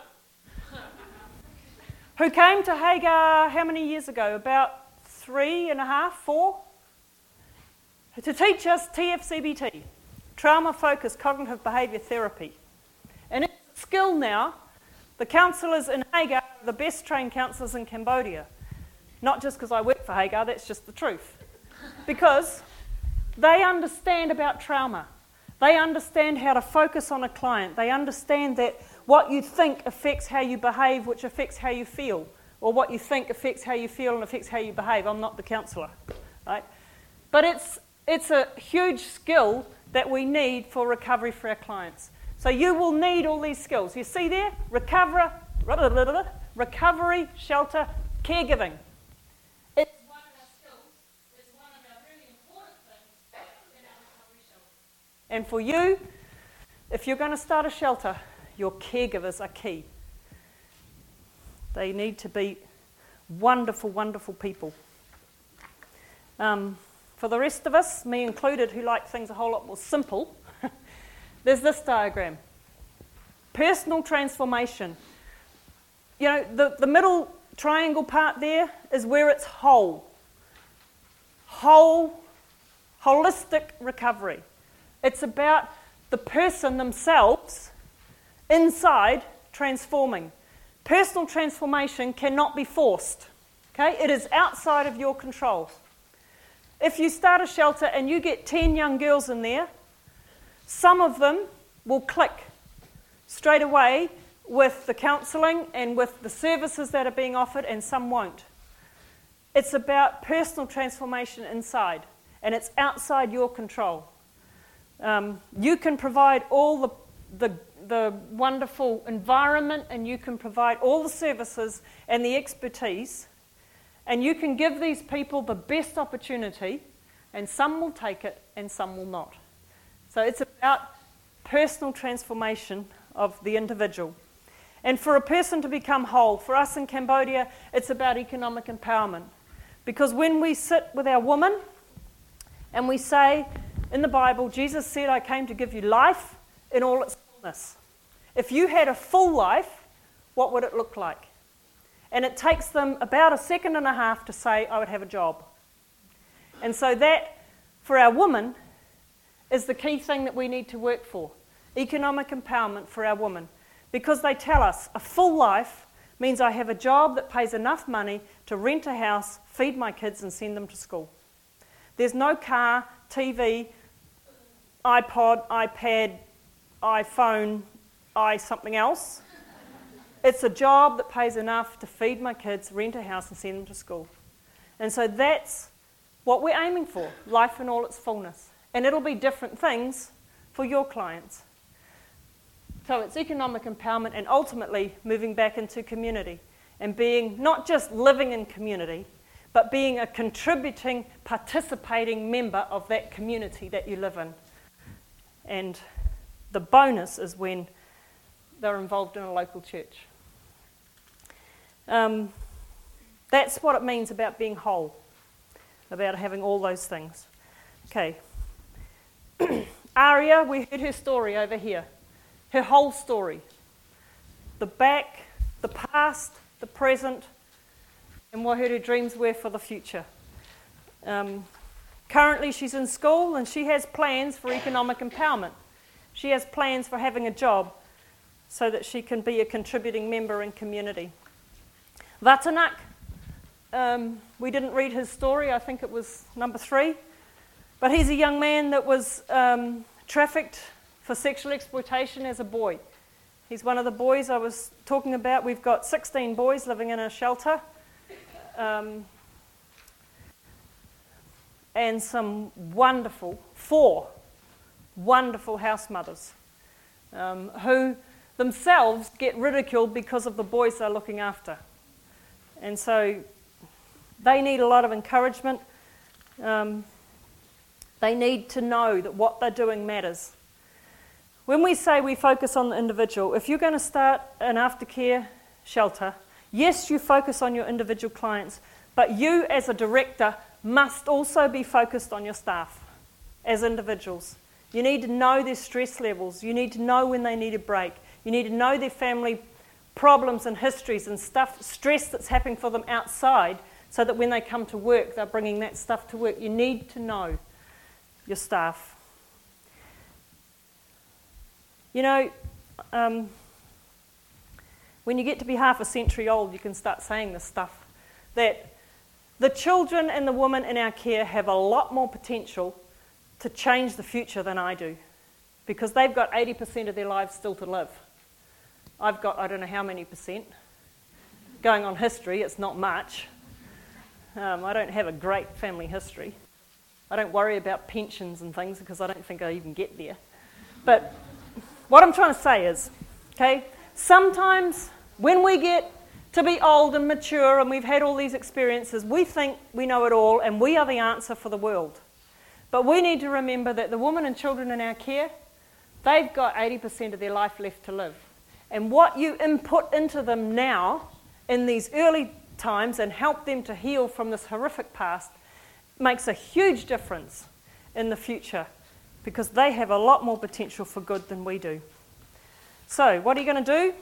Who came to Hagar how many years ago? About three and a half, four? To teach us T F C B T, Trauma-Focused Cognitive Behaviour Therapy. And it's a skill now. The counsellors in Hagar are the best trained counsellors in Cambodia. Not just because I work for Hagar, that's just the truth. Because they understand about trauma. They understand how to focus on a client. They understand that what you think affects how you behave, which affects how you feel. Or what you think affects how you feel and affects how you behave. I'm not the counsellor, right? But it's, it's a huge skill that we need for recovery for our clients. So you will need all these skills. You see there? Recover, recovery, shelter, caregiving. It's one of our skills. It's one of our really important things in our recovery shelter. And for you, if you're going to start a shelter, your caregivers are key. They need to be wonderful, wonderful people. Um, for the rest of us, me included, who like things a whole lot more simple, there's this diagram. Personal transformation. You know, the, the middle triangle part there is where it's whole. Whole, holistic recovery. It's about the person themselves inside transforming. Personal transformation cannot be forced. Okay? It is outside of your control. If you start a shelter and you get ten young girls in there, some of them will click straight away with the counselling and with the services that are being offered, and some won't. It's about personal transformation inside, and it's outside your control. Um, you can provide all the, the, the wonderful environment, and you can provide all the services and the expertise, and you can give these people the best opportunity, and some will take it and some will not. So it's about personal transformation of the individual. And for a person to become whole, for us in Cambodia, it's about economic empowerment. Because when we sit with our woman and we say, in the Bible, Jesus said, I came to give you life in all its fullness. If you had a full life, what would it look like? And it takes them about a second and a half to say, I would have a job. And so that, for our women, is the key thing that we need to work for. Economic empowerment for our women. Because they tell us a full life means I have a job that pays enough money to rent a house, feed my kids, and send them to school. There's no car, T V, iPod, iPad, iPhone, i something else. It's a job that pays enough to feed my kids, rent a house, and send them to school. And so that's what we're aiming for, life in all its fullness. And it'll be different things for your clients. So it's economic empowerment and ultimately moving back into community and being not just living in community, but being a contributing, participating member of that community that you live in. And the bonus is when they're involved in a local church. Um, that's what it means about being whole, about having all those things. Okay. Aria, we heard her story over here. Her whole story. The back, the past, the present, and what her dreams were for the future. Um, currently she's in school and she has plans for economic empowerment. She has plans for having a job so that she can be a contributing member in community. Vatanak, um, we didn't read his story, I think it was number three, but he's a young man that was um, trafficked for sexual exploitation as a boy. He's one of the boys I was talking about. We've got sixteen boys living in a shelter. Um, and some wonderful, four wonderful house mothers um, who themselves get ridiculed because of the boys they're looking after. And so they need a lot of encouragement. Um, they need to know that what they're doing matters. When we say we focus on the individual, if you're going to start an aftercare shelter, yes, you focus on your individual clients, but you as a director must also be focused on your staff as individuals. You need to know their stress levels. You need to know when they need a break. You need to know their family problems and histories and stuff, stress that's happening for them outside, so that when they come to work, they're bringing that stuff to work. You need to know your staff. You know, um, when you get to be half a century old, you can start saying this stuff, that the children and the women in our care have a lot more potential to change the future than I do, because they've got eighty percent of their lives still to live. I've got, I don't know how many percent. Going on history, it's not much. Um, I don't have a great family history. I don't worry about pensions and things because I don't think I even get there. But what I'm trying to say is, okay, sometimes when we get to be old and mature and we've had all these experiences, we think we know it all and we are the answer for the world. But we need to remember that the women and children in our care, they've got eighty percent of their life left to live. And what you input into them now in these early times and help them to heal from this horrific past makes a huge difference in the future, because they have a lot more potential for good than we do. So, what are you going to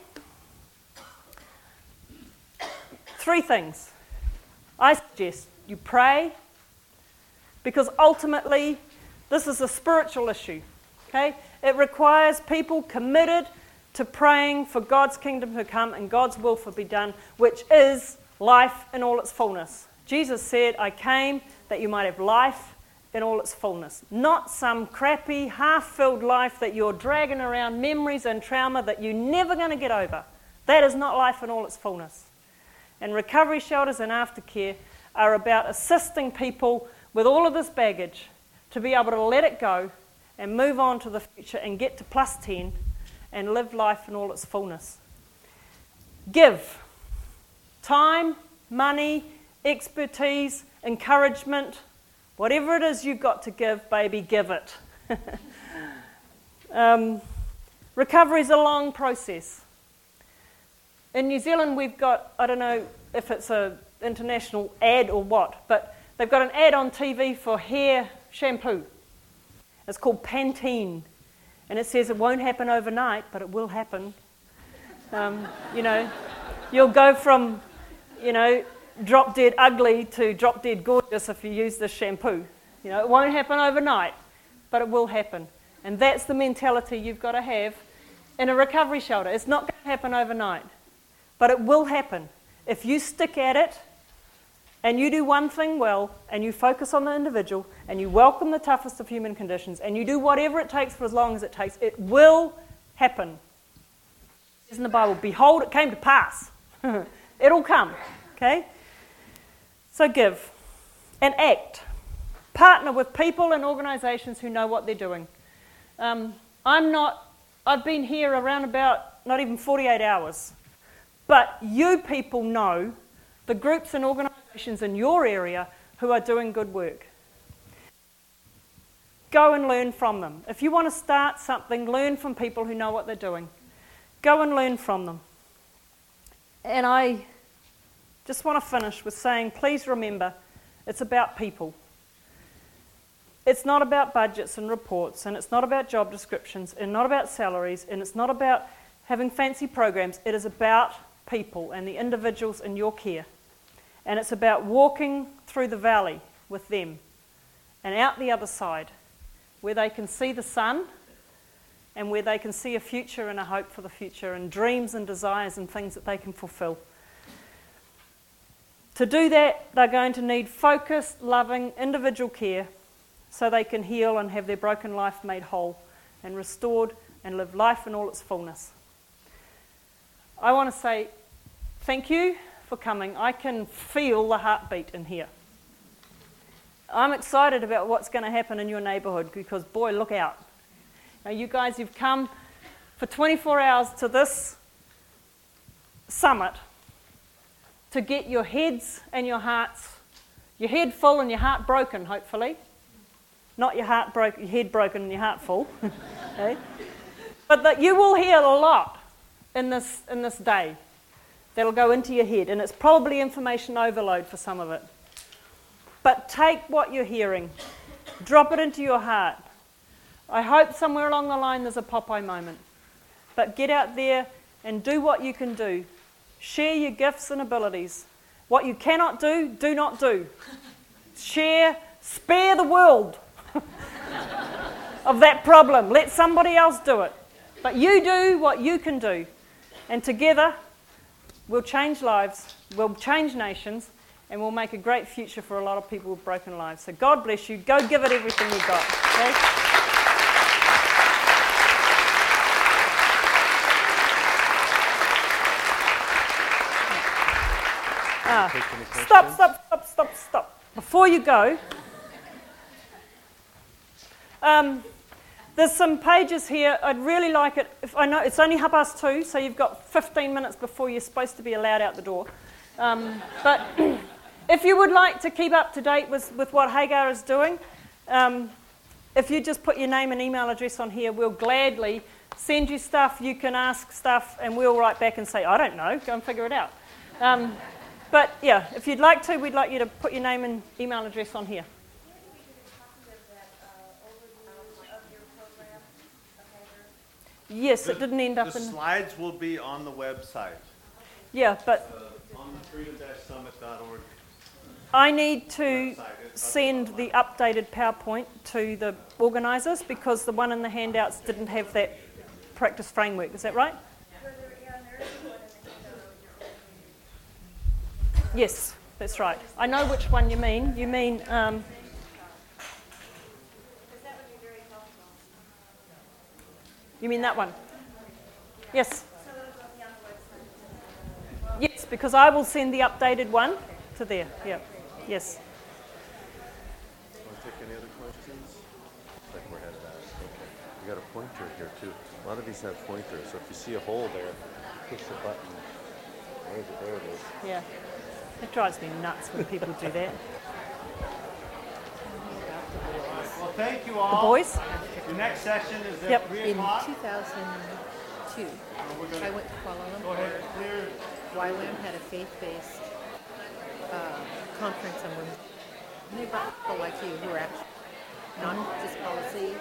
do? Three things. I suggest you pray, because ultimately this is a spiritual issue. Okay? It requires people committed to praying for God's kingdom to come and God's will to be done, which is life in all its fullness. Jesus said, I came that you might have life in all its fullness. Not some crappy, half-filled life that you're dragging around, memories and trauma that you're never going to get over. That is not life in all its fullness. And recovery shelters and aftercare are about assisting people with all of this baggage to be able to let it go and move on to the future and get to plus ten and live life in all its fullness. Give. Time, money, expertise, encouragement, whatever it is you've got to give, baby, give it. um, recovery is a long process. In New Zealand, we've got, I don't know if it's an international ad or what, but they've got an ad on T V for hair shampoo. It's called Pantene. And it says it won't happen overnight, but it will happen. Um, you know, you'll go from, you know, drop dead ugly to drop dead gorgeous if you use this shampoo. You know, it won't happen overnight, but it will happen. And that's the mentality you've got to have in a recovery shelter. It's not going to happen overnight, but it will happen. If you stick at it and you do one thing well and you focus on the individual and you welcome the toughest of human conditions and you do whatever it takes for as long as it takes, it will happen. It says in the Bible, behold, it came to pass. It'll come, okay? So give and act. Partner with people and organisations who know what they're doing. Um, I'm not, I've been here around about not even forty-eight hours, but you people know the groups and organisations in your area who are doing good work. Go and learn from them. If you want to start something, learn from people who know what they're doing. Go and learn from them. And I just want to finish with saying, please remember, it's about people. It's not about budgets and reports, and it's not about job descriptions, and not about salaries, and it's not about having fancy programs. It is about people and the individuals in your care. And it's about walking through the valley with them and out the other side, where they can see the sun and where they can see a future and a hope for the future and dreams and desires and things that they can fulfill. To do that, they're going to need focused, loving, individual care so they can heal and have their broken life made whole and restored and live life in all its fullness. I want to say thank you for coming. I can feel the heartbeat in here. I'm excited about what's going to happen in your neighbourhood because, boy, look out. Now, you guys, you've come for twenty-four hours to this summit to get your heads and your hearts, your head full and your heart broken, hopefully. Not your heart broke, your head broken and your heart full. Okay? But that you will hear a lot in this in this day that'll go into your head, and it's probably information overload for some of it. But take what you're hearing, drop it into your heart. I hope somewhere along the line there's a Popeye moment. But get out there and do what you can do. Share your gifts and abilities. What you cannot do, do not do. Share, spare the world of that problem. Let somebody else do it. But you do what you can do. And together, we'll change lives, we'll change nations, and we'll make a great future for a lot of people with broken lives. So God bless you. Go give it everything you've got. Okay? Ah, stop, stop, stop, stop, stop. Before you go, um, there's some pages here. I'd really like it. If I know it's only half past two, so you've got fifteen minutes before you're supposed to be allowed out the door. Um, but if you would like to keep up to date with, with what Hagar is doing, um, if you just put your name and email address on here, we'll gladly send you stuff. You can ask stuff, and we'll write back and say, I don't know, go and figure it out. Um, but yeah, if you'd like to, we'd like you to put your name and email address on here. Yes, it didn't end up The in... slides will be on the website. Yeah, but Uh, on the freedom dash summit dot org. I need to send the updated PowerPoint to the organisers because the one in the handouts didn't have that practice framework. Is that right? Yes, that's right. I know which one you mean. You mean... Um, you mean that one? Yes. Yes, because I will send the updated one to there. Yeah. Yes. Want to take any other questions? Looks like we're headed out. Okay. We got a pointer here too. A lot of these have pointers, so if you see a hole there, push the button. There it, there it is. Yeah. It drives me nuts when people do that. Well, thank you The all. boys? The next session is at Yep. three In o'clock. two thousand two, I went to Kuala Go ahead, Lumpur. clear. Y WAM had a faith-based uh, conference on women. And they brought people like you who are actually not just policy